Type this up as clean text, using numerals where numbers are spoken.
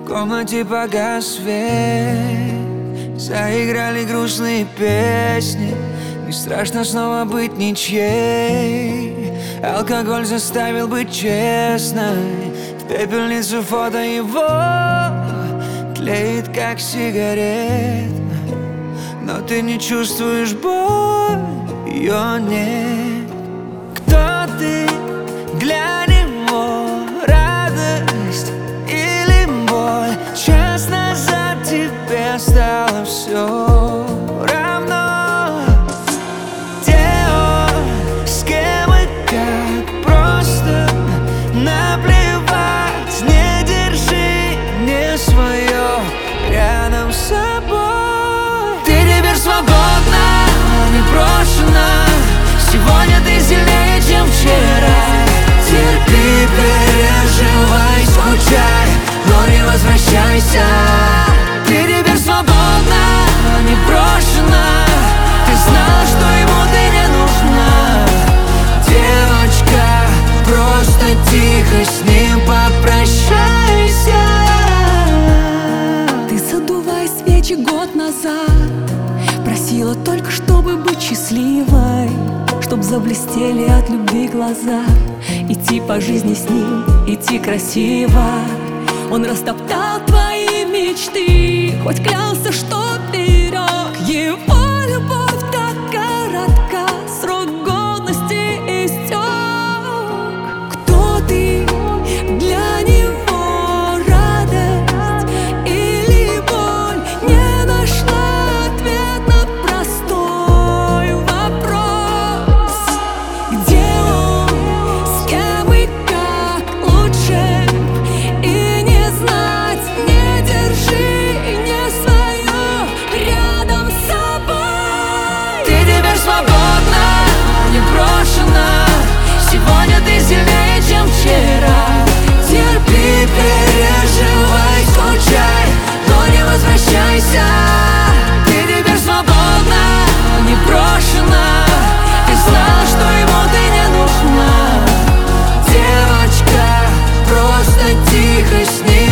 В комнате погас свет, заиграли грустные песни. Не страшно снова быть ничьей. Алкоголь заставил быть честной. В пепельницу фото его тлеет, как сигарет. Но ты не чувствуешь боль, ее нет. Кто ты для него? Радость или боль? Час назад тебе стало все равно. Где он, с кем и как? Просто наплевать. Не держи не свое рядом с собой. Ты теперь свободна, не брошена. Сегодня ты сильнее, чем вчера. Терпи, переживай, скучай, но не возвращайся. Ты теперь свободна, не брошена. Ты знала, что ему ты не нужна. Девочка, просто тихо с ним попрощайся. Ты, задувай свечи год назад, просила только, чтобы быть счастливой, чтоб заблестели от любви глаза. Идти по жизни с ним, идти красиво. Он растоптал твои мечты, хоть клялся, что берег. Его любовь так коротка, срок годности истек. Кто ты для него? Радость или боль? Не нашла ответ на простой вопрос. Где он, с кем и как? Лучше и не знать. Не держи не свое рядом с собой. Ты теперь свободна, не брошена. Сегодня ты сильнее, чем вчера. Терпи, переживай, скучай, но не возвращайся. Ты теперь свободна, не брошена. Ты знала, что ему ты не нужна. Девочка, просто тихо с ним